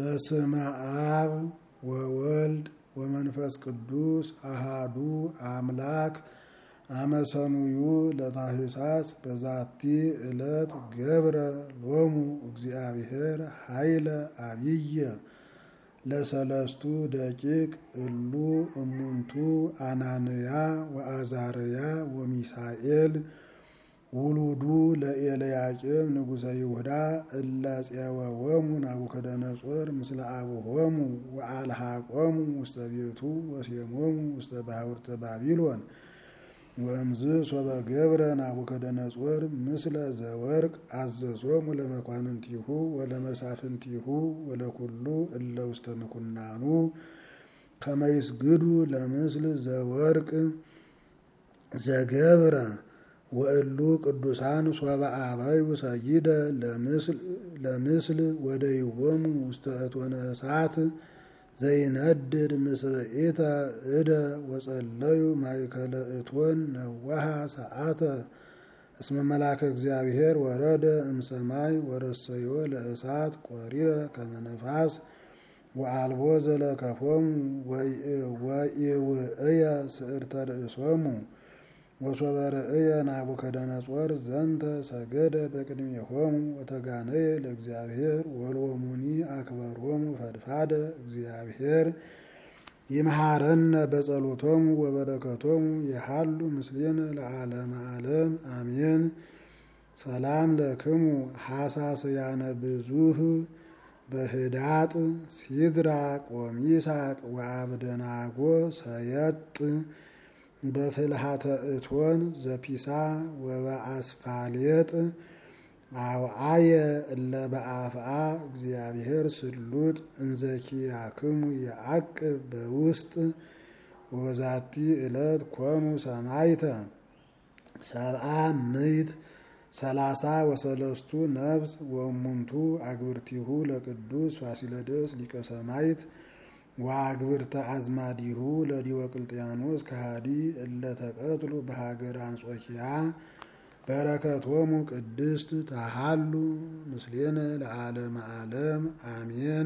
በስመ አብ ወወልድ ወመንፈስ ቅዱስ አሃዱ አምላክ አመሰኑዩ ለታኅሳስ በዛቲ ዕለት ገብረ ሎሙ እግዚአብሔር ኃይለ አብየ ለሰለስቱ ደቂቅ እሉ እሙንቱ አናንያ ወአዛርያ ወሚሳኤል ውሉዱ ለኤልያቄም ንጉሠ ይሁዳ እለ ፄወወሙ ናቡከደነፆር ምስለ አቡሆሙ ወአልሃቆሙ ውስተ ቤቱ ወሴሞሙ ውስተ ባሕውርተ ባቢሎን ወእምዝ ሶበ ገብረ ናቡከደነፆር ምስለ ዘወርቅ አዘዞሙ ለመኳንንቲሁ ወለመሳፍንቲሁ ወለኩሉ እለ ውስተ ምኩናኑ ከመ ይስግዱ ለምስል ዘወርቅ ዘገብረ ወእሉ ቅዱሳን ሶበ አበዩ ሰይደ ለምስል ወደይዎሙ ውስተ እቶነ እሳት ዘይነድድ ምስብኢተ እደ ወጸለዩ ማእከለ እቶን ነዋሃ ሰዓተ እስመ መላከ እግዚአብሔር ወረደ እምሰማይ ወረሰዮ ለእሳት ቆሪረ ከመ ነፋስ ወአልቦ ዘለከፎሙ ወኢውእየ ስዕርተ ርእሶሙ ወሶበ ርእየ ናቡከደነፆር ዘንተ ሰገደ በቅድሜሆሙ ወተጋነየ ለእግዚአብሔር ወሎሙኒ አክበሮሙ ፈድፋደ እግዚአብሔር ይምሃረነ በጸሎቶሙ ወበረከቶሙ የሃሉ ምስሌነ ለዓለመ ዓለም አሜን። ሰላም ለክሙ ሐሳስያነ ብዙህ በህዳጥ ሲድራቅ ወሚሳቅ ወአብደናጎ ሰየጥ በፍልሃተ እቶን ዘፒሳ ወበአስፋልየጥ አውአየ እለ በአፍአ እግዚአብሔር ስሉጥ እንዘኪያክሙ የአቅብ በውስጥ ወዛቲ ዕለት ኮኑ ሰማይተ ሰብአ ምዕት ሰላሳ ወሰለስቱ ነፍስ ወእሙንቱ አግብርቲሁ ለቅዱስ ፋሲለደስ ሊቀ ሰማዕት ወአግብርተ አዝማዲሁ ለዲዮቅልጥያኖስ ከሃዲ እለ ተቀትሉ በሀገረ አንጾኪያ በረከቶሙ ቅድስት ተሃሉ ምስሌነ ለዓለመ ዓለም አሜን።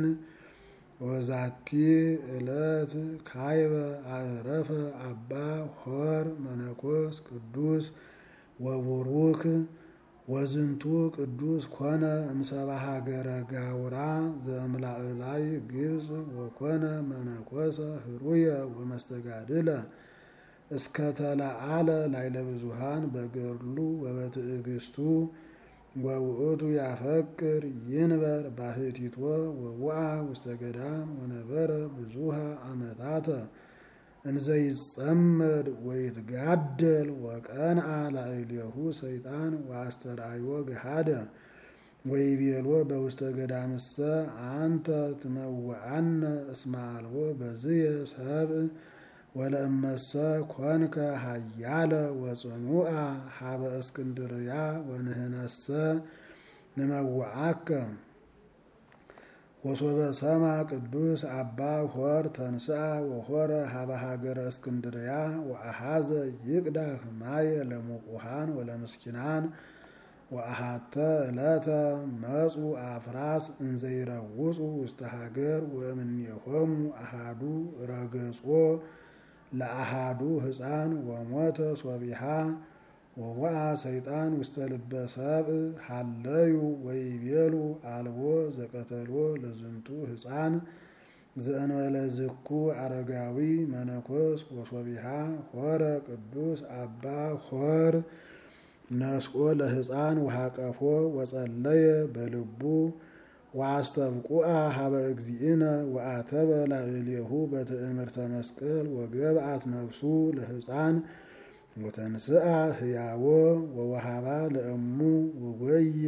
ወዛቲ ዕለት ካይበ አዕረፈ አባ ሆር መነኮስ ቅዱስ ወቡሩክ ወዝንቱ ቅዱስ ኮነ እምሰባ ሀገረ ጋውራ ዘእምላዕላይ ግብጽ ወኮነ መነኮሰ ህሩየ ወመስተጋድለ እስከ ተለዓለ ላዕለ ብዙኃን በገድሉ ወበትዕግስቱ ወውእቱ ያፈቅር ይንበር ባሕቲቶ ወውአ ውስተ ገዳም ወነበረ ብዙኃ ዓመታተ እንዘ ይጸመድ ወይትጋደል ወቀንአ ላዕሌሁ ሰይጣን ወአስተርአዮ ገሃደ ወይቤሎ በውስተ ገዳምሰ አንተ ትመውዓነ እስመ አልቦ በዝየ ሰብእ ወለእመሰ ኮንከ ኃያለ ወጽኑዓ ሀበ እስክንድርያ ወንህነሰ ንመውዓከ። ወሶበ ሰማ ቅዱስ አባ ሆር ተንስአ ወሆረ ሀበ ሀገረ እስክንድርያ ወአሃዘ ይቅዳህ ማየ ለሙቁሃን ወለምስኪናን ወአሃተ ዕለተ መጹ አፍራስ እንዘይረውጹ ውስተ ሀገር ወእምኔሆሙ አሃዱ ረገጾ ለአሃዱ ሕፃን ወሞተ ሶቢሃ ወወአ ሰይጣን ውስተ ልበ ሰብእ ሀለዩ ወይቤሉ አልቦ ዘቀተሎ ለዝንቱ ሕፃን ዘእንበለ ዝኩ አረጋዊ መነኮስ ወሶቢሃ ሆረ ቅዱስ አባ ሆር ነስኦ ለሕፃን ወሃቀፎ ወጸለየ በልቡ ወአስተብቁአ ሀበ እግዚእነ ወአተበ ላዕሌሁ በትእምርተ መስቀል ወገብአት ነፍሱ ለሕፃን ወተንስአ ህያዎ ወወሃባ ለእሙ ወጎየ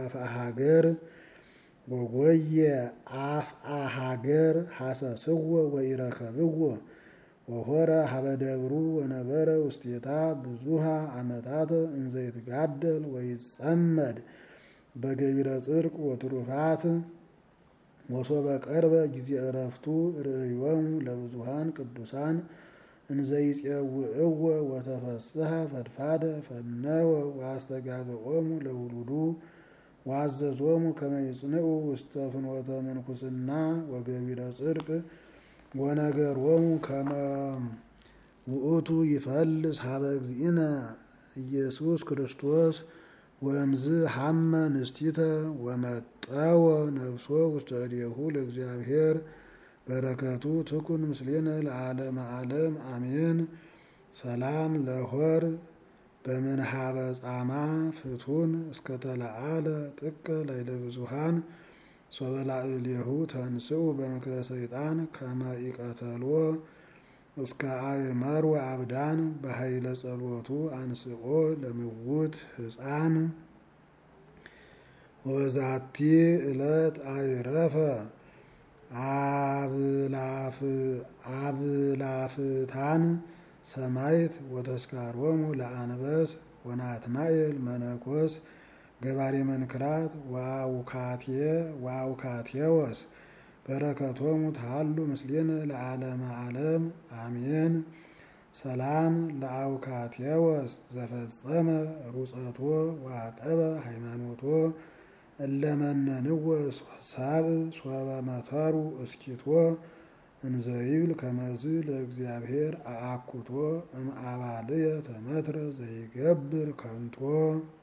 አፍአ ሀገር ሐሰስዎ ወኢረከብዎ ወሆረ ሀበ ደብሩ ወነበረ ውስቴታ ብዙሃ ዓመታት እንዘ ይትጋደል ወይጸመድ በገቢረ ጽድቅ ወትሩፋት። ወሶበ ቀርበ ጊዜ ዕረፍቱ ርእዮሙ ለብዙሃን ቅዱሳን እንዘ ይፄውዕዎ ወተፈስሐ ፈድፋደ ፈነወ ወአስተጋብኦሙ ለውሉዱ ወአዘዞሙ ከመ ይጽንዑ ውስተ ፍኖተ ምንኩስና ወገቢረ ጽድቅ ወነገሮሙ ከመ ውእቱ ይፈልስ ሀበ እግዚእነ ኢየሱስ ክርስቶስ ወእምዝ ሐመ ንስቲተ ወመጠወ ነፍሶ ውስተ እዴሁ ለእግዚአብሔር በረከቱ ትኩን ምስሌነ ለዓለመ ዓለም አሜን። ሰላም ለሆር በምንሃበ ጻማ ፍቱን እስከ ተለዓለ ጥቀ ላዕለ ብዙኃን ሶበ ላዕሌሁ ተንሥኡ በምክረ ሰይጣን ከመ ኢቀተልዎ እስከ አእመሩ አብዳን በኃይለ ጸሎቱ አንስኦ ለምውት ሕፃን ወዛቲ ዕለት አይረፈ አብላፍታን ሰማይት ወተስካሮሙ ለአንበስ ወናትናኤል መነኮስ ገባሬ መንክራት ወአውካቴዎስ በረከቶሙ ተሃሉ ምስሌነ ለዓለመ ዓለም አሜን። ሰላም ለአውካቴዎስ ዘፈጸመ ሩጸቶ ወአቀበ ሃይማኖቶ እለመነንወ ሰብእ ሶበ መተሩ እስኪቶ እንዘይብል ከመዝ ለእግዚአብሔር አአኩቶ እምአባልየ ተመትረ ዘይገብር ከንቶ